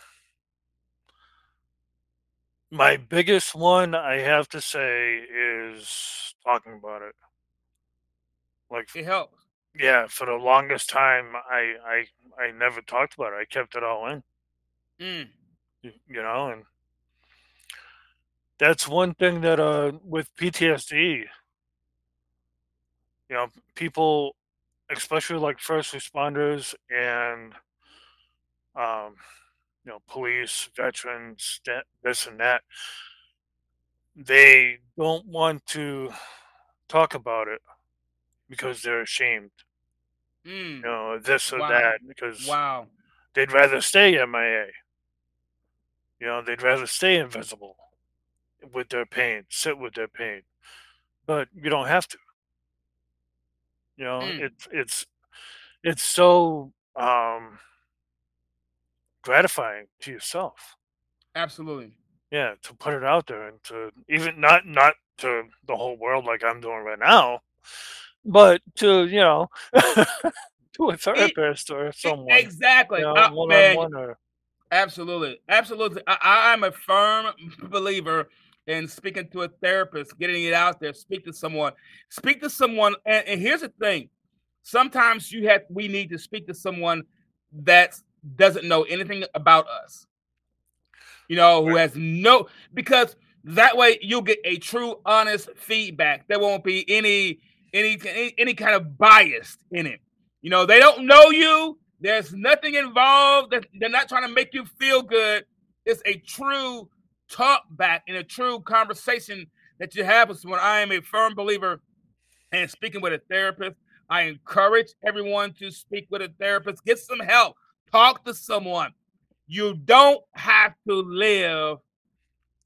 my biggest one, I have to say, is talking about it. Like, it helps. Yeah, for the longest time, I I, I never talked about it. I kept it all in. Mm. You, you know, and that's one thing that uh with P T S D, you know, people, especially like first responders and um, you know, police, veterans, that, this and that, they don't want to talk about it because they're ashamed. Mm. You know, this or wow. that, because wow. they'd rather stay M I A. You know, they'd rather stay invisible with their pain, sit with their pain. But you don't have to. You know, Mm. it's it's it's so um, gratifying to yourself. Absolutely. Yeah, to put it out there and to even not not to the whole world like I'm doing right now, but to, you know, to a therapist it, or someone. Exactly. You know, uh, one-on-one or... Absolutely. Absolutely. I, I'm a firm believer in speaking to a therapist, getting it out there, speak to someone. Speak to someone. And, and here's the thing. Sometimes you have we need to speak to someone that doesn't know anything about us. You know, who has no, because that way you'll get a true, honest feedback. There won't be any, any, any, any kind of bias in it. You know, they don't know you. There's nothing involved. They're not trying to make you feel good. It's a true talk back and a true conversation that you have with someone. I am a firm believer in speaking with a therapist. I encourage everyone to speak with a therapist. Get some help. Talk to someone. You don't have to live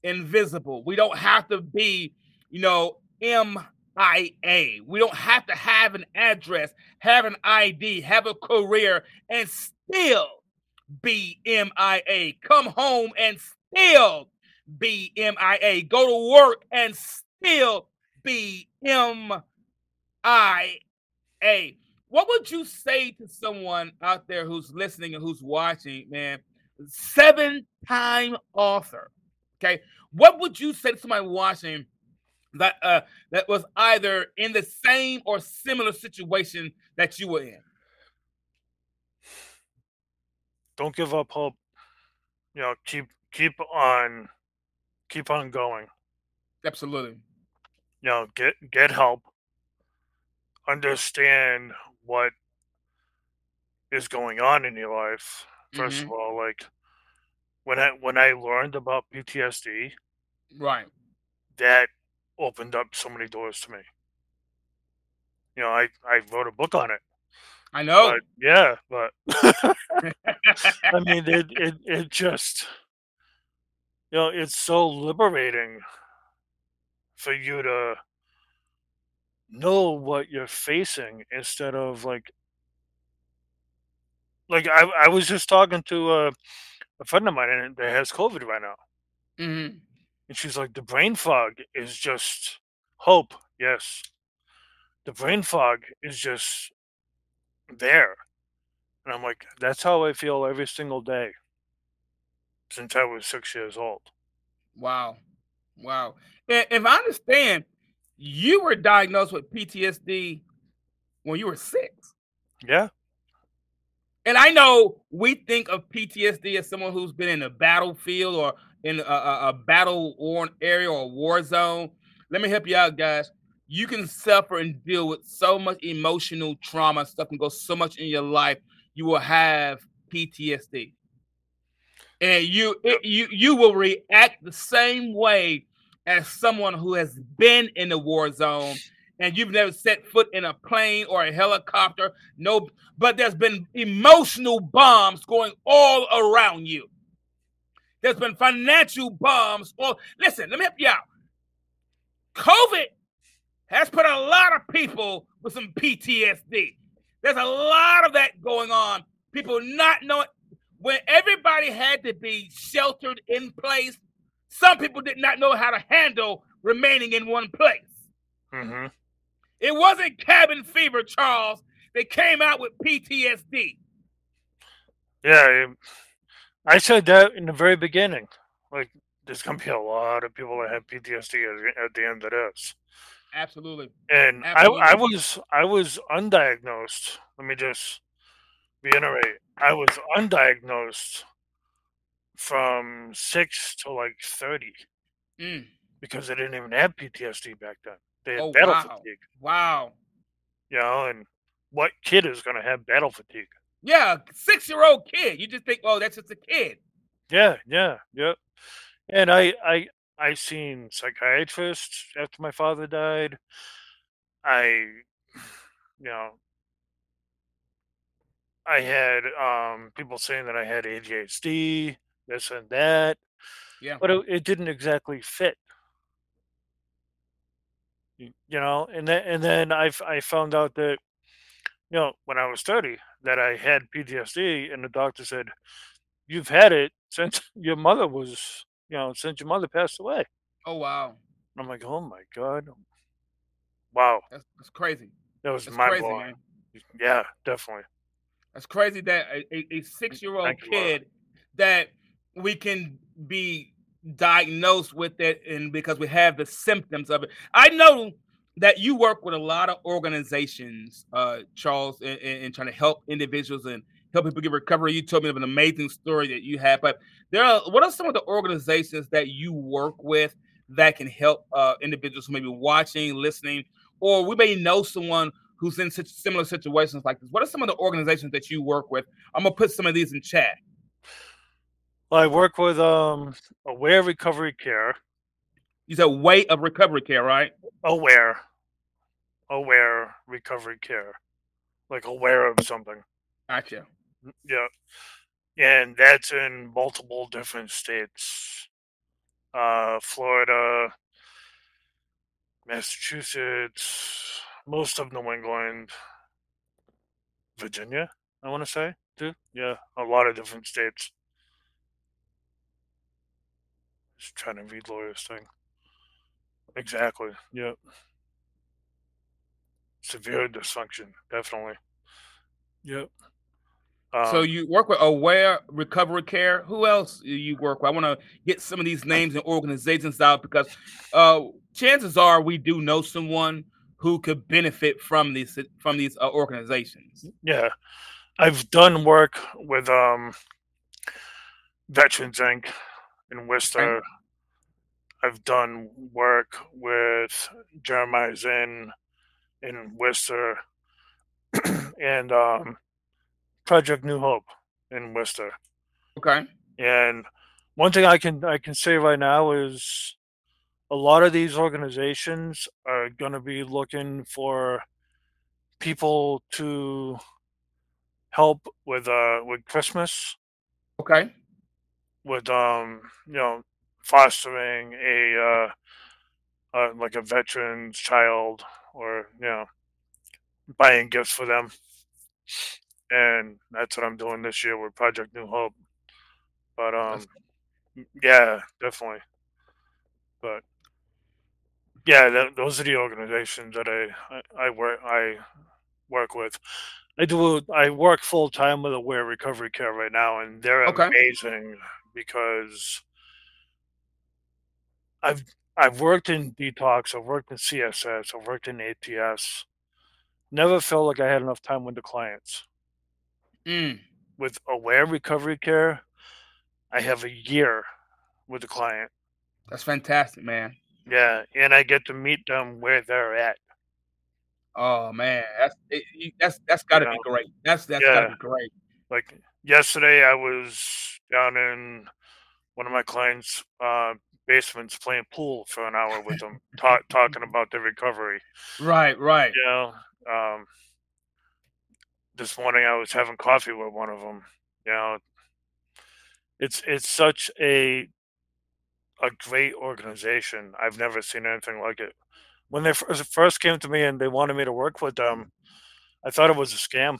invisible. We don't have to be, you know, M I A. We don't have to have an address, have an I D, have a career, and still be M I A. Come home and still be M I A. Go to work and still be M I A. What would you say to someone out there who's listening and who's watching, man? Seven-time author. Okay. What would you say to somebody watching that uh, that was either in the same or similar situation that you were in? Don't give up hope. You know, keep keep on keep on going. Absolutely. You know, get get help. Understand what is going on in your life. First Mhm. of all, like when I when I learned about P T S D, Right. that opened up so many doors to me. You know, I, I wrote a book on it. I know. But yeah, but I mean it, it it just you know, it's so liberating for you to know what you're facing instead of like like I I was just talking to a, a friend of mine that has COVID right now. Mhm. And she's like, the brain fog is just hope. Yes. The brain fog is just there. And I'm like, that's how I feel every single day since I was six years old. Wow. Wow. And if I understand, you were diagnosed with P T S D when you were six. Yeah. And I know we think of P T S D as someone who's been in a battlefield or in a, a, a battle-worn area or a war zone. Let me help you out, guys. You can suffer and deal with so much emotional trauma. Stuff can go so much in your life. You will have P T S D, and you it, you you will react the same way as someone who has been in the war zone and you've never set foot in a plane or a helicopter. No, but there's been emotional bombs going all around you. There's been financial bombs. Well, listen, let me help you out. COVID has put a lot of people with some P T S D. There's a lot of that going on. People not knowing when everybody had to be sheltered in place. Some people did not know how to handle remaining in one place. Mm-hmm. It wasn't cabin fever, Charles. They came out with P T S D. Yeah, I said that in the very beginning. Like, there's gonna be a lot of people that have P T S D at, at the end of this. Absolutely. And Absolutely. I, I was I was undiagnosed. Let me just reiterate. I was undiagnosed from six to like thirty Mm. because they didn't even have P T S D back then. They had Oh, battle wow. fatigue. Wow. You know, and what kid is going to have battle fatigue? Yeah, six-year-old kid. You just think, oh, that's just a kid. Yeah, yeah, yeah. And I, I, I seen psychiatrists after my father died. I, you know, I had um, people saying that I had A D H D, this and that. Yeah. But it, it didn't exactly fit. You you know, and then and then I I found out that you know when I was thirty that I had P T S D, and the doctor said you've had it since your mother was you know since your mother passed away. Oh, wow. And I'm like, oh my god, wow, That's, that's crazy. that was That's mind crazy, blowing. man. Yeah, definitely. That's crazy that a, a, a six-year-old Thank you, Laura. kid that we can be diagnosed with it and because we have the symptoms of it. I know that you work with a lot of organizations, uh, Charles, in, in, in trying to help individuals and help people get recovery. You told me of an amazing story that you have, but there are what are some of the organizations that you work with that can help uh, individuals who may be watching, listening, or we may know someone who's in such similar situations like this? What are some of the organizations that you work with? I'm gonna put some of these in chat. Well, I work with um Aware Recovery Care. You said Way of Recovery Care, right? Aware, Aware Recovery Care, like aware of something. Gotcha. Yeah, and that's in multiple different states. uh, Florida, Massachusetts, most of New England, Virginia, I want to say, too. Yeah, a lot of different states. Just trying to read lawyer's thing. Exactly. Yep. Severe dysfunction, definitely. Yep. Um, So you work with Aware Recovery Care. Who else do you work with? I want to get some of these names and organizations out because uh, chances are we do know someone who could benefit from these from these uh, organizations. yeah, I've done work with um, Veterans Incorporated in Worcester. Okay. I've done work with Jeremiah Zinn in Worcester and um, Project New Hope in Worcester. Okay. And one thing I can I can say right now is a lot of these organizations are going to be looking for people to help with uh with Christmas, Okay. with um you know fostering a uh, uh like a veteran's child, or you know buying gifts for them. And that's what I'm doing this year with Project New Hope. But um yeah, definitely. But yeah, th- those are the organizations that I, I I work I work with. I do I work full time with Aware Recovery Care right now, and they're Okay. amazing because I've I've worked in detox, I've worked in C S S, I've worked in A T S. Never felt like I had enough time with the clients. Mm. With Aware Recovery Care, I have a year with the client. That's fantastic, man. Yeah, and I get to meet them where they're at. Oh man, that's it, you- that's that's got to You be know? great. That's that's got to Yeah, be great. like yesterday, I was down in one of my clients' uh, basements playing pool for an hour with them, ta- talking about their recovery. Right. Right. You know, um, this morning I was having coffee with one of them. You know, it's it's such a a great organization. I've never seen anything like it. When they first, first came to me and they wanted me to work with them, I thought it was a scam.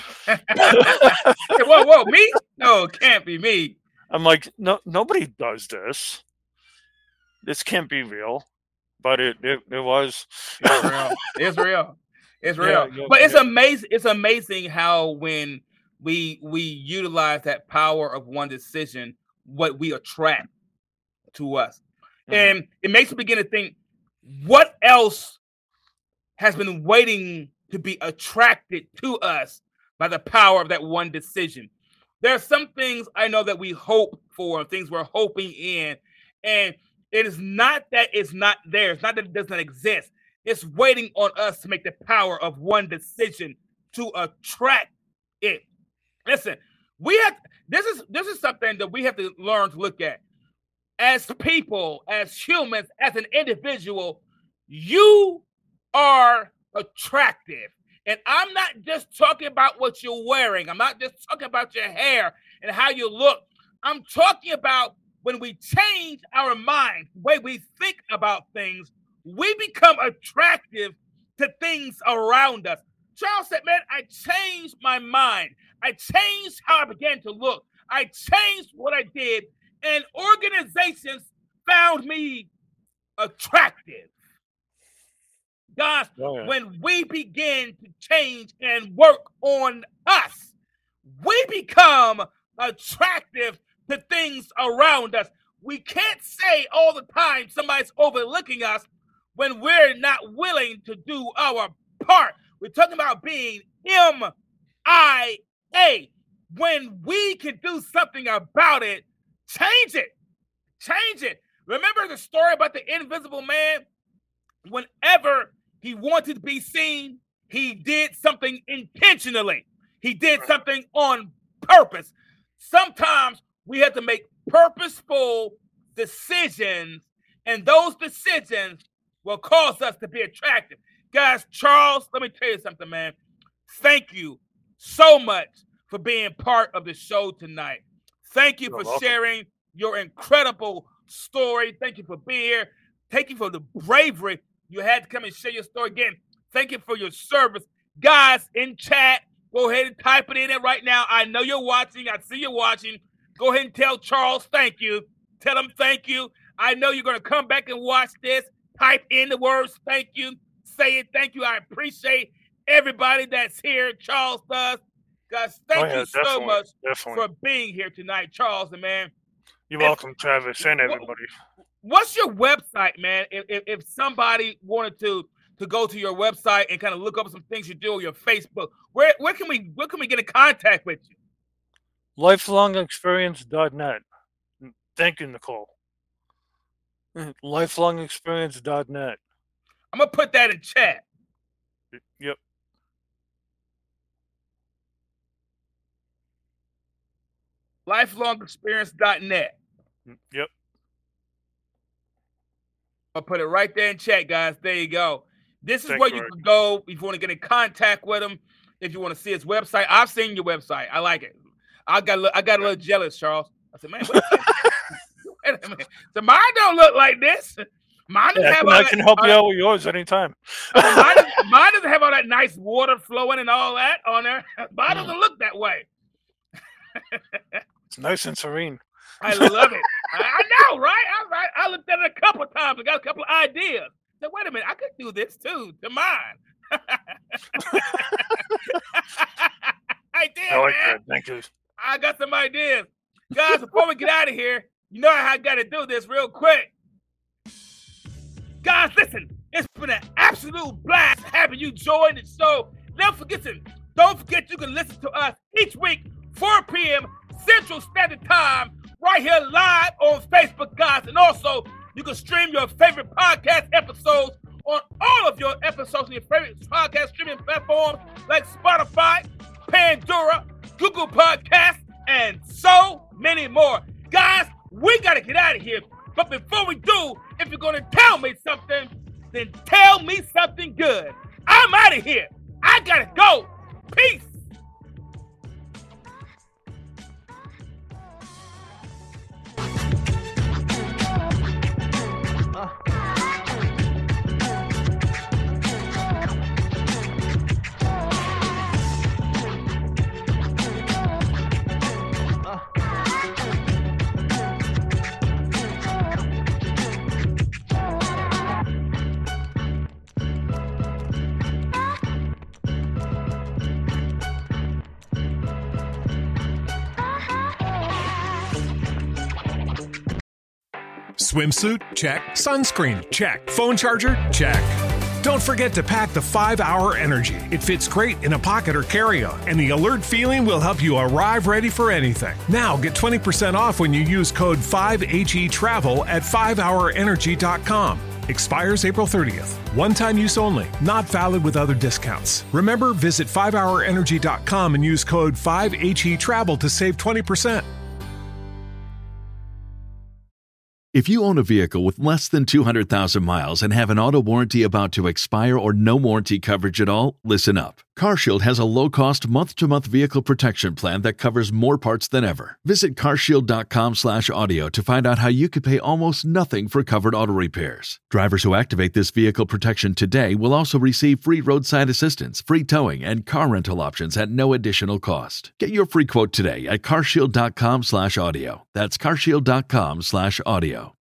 whoa, whoa, me? No, it can't be me. I'm like, no, nobody does this. This can't be real, but it it, it was. It's real. It's real. It's real. Yeah, yeah, but it's yeah. amazing. It's amazing how when we we utilize that power of one decision, what we attract to us, Mhm. and it makes me begin to think, what else has been waiting to be attracted to us by the power of that one decision. There are some things I know that we hope for, things we're hoping in, and it is not that it's not there. It's not that it doesn't exist. It's waiting on us to make the power of one decision to attract it. Listen, we have this is this is something that we have to learn to look at. As people, as humans, as an individual, you are attractive. And I'm not just talking about what you're wearing. I'm not just talking about your hair and how you look. I'm talking about when we change our mind, the way we think about things, we become attractive to things around us. Charles said, man, I changed my mind. I changed how I began to look. I changed what I did, and organizations found me attractive. Guys, Oh, yeah. when we begin to change and work on us, we become attractive to things around us. We can't say all the time somebody's overlooking us when we're not willing to do our part. We're talking about being M I A. When we can do something about it, change it. Change it. Remember the story about the invisible man? Whenever he wanted to be seen, he did something intentionally. He did something on purpose. Sometimes we have to make purposeful decisions, and those decisions will cause us to be attractive. Guys, Charles, let me tell you something, man. Thank you so much for being part of the show tonight. Thank you You're for welcome. sharing your incredible story. Thank you for being here. Thank you for the bravery. You had to come and share your story again. Thank you for your service. Guys in chat, go ahead and type it in there right now. I know you're watching. I see you watching. Go ahead and tell Charles thank you. Tell him thank you. I know you're going to come back and watch this. Type in the words thank you. Say it thank you. I appreciate everybody that's here. Charles does. Guys, thank oh, yeah, you so much definitely. for being here tonight, Charles, and man. You're and, welcome, Travis, and everybody. What's your website, man? If, if, if somebody wanted to to go to your website and kind of look up some things you do on your Facebook, where where can we where can we get in contact with you? lifelong experience dot net. Thank you, Nicole. lifelong experience dot net. I'm gonna put that in chat. Yep. lifelong experience dot net. Yep. I'll put it right there in chat, guys. There you go. This is Thank where you you can go if you want to get in contact with him. If you want to see his website, I've seen your website. I like it. I got a, I got a little jealous, Charles. I said, man, wait a minute. So mine don't look like this. Mine doesn't yeah, have I all can that, help you uh, out with yours anytime. mine, doesn't, mine doesn't have all that nice water flowing and all that on there. Mine doesn't look that way. It's nice and serene. I love it. I, I know, right? I, I, I looked at it a couple of times. I got a couple of ideas. I said, wait a minute, I could do this too to mine. I did, I like man. that. Thank you. I got some ideas. Guys, before we get out of here, you know how I got to do this real quick. Guys, listen, it's been an absolute blast having you join the show. Don't forget to, don't forget you can listen to us each week, four p.m. Central Standard Time, right here live on Facebook, guys. And also, you can stream your favorite podcast episodes on all of your episodes on your favorite podcast streaming platforms like Spotify, Pandora, Google Podcasts, and so many more. Guys, we got to get out of here. But before we do, if you're going to tell me something, then tell me something good. I'm out of here. I got to go. Peace. Swimsuit? Check. Sunscreen? Check. Phone charger? Check. Don't forget to pack the five hour Energy. It fits great in a pocket or carry-on, and the alert feeling will help you arrive ready for anything. Now get twenty percent off when you use code five H E travel at five hour energy dot com. Expires April thirtieth. One-time use only. Not valid with other discounts. Remember, visit five hour energy dot com and use code five H E travel to save twenty percent. If you own a vehicle with less than two hundred thousand miles and have an auto warranty about to expire or no warranty coverage at all, listen up. CarShield has a low-cost month-to-month vehicle protection plan that covers more parts than ever. Visit carshield dot com slash audio to find out how you could pay almost nothing for covered auto repairs. Drivers who activate this vehicle protection today will also receive free roadside assistance, free towing, and car rental options at no additional cost. Get your free quote today at carshield dot com slash audio. That's carshield dot com slash audio.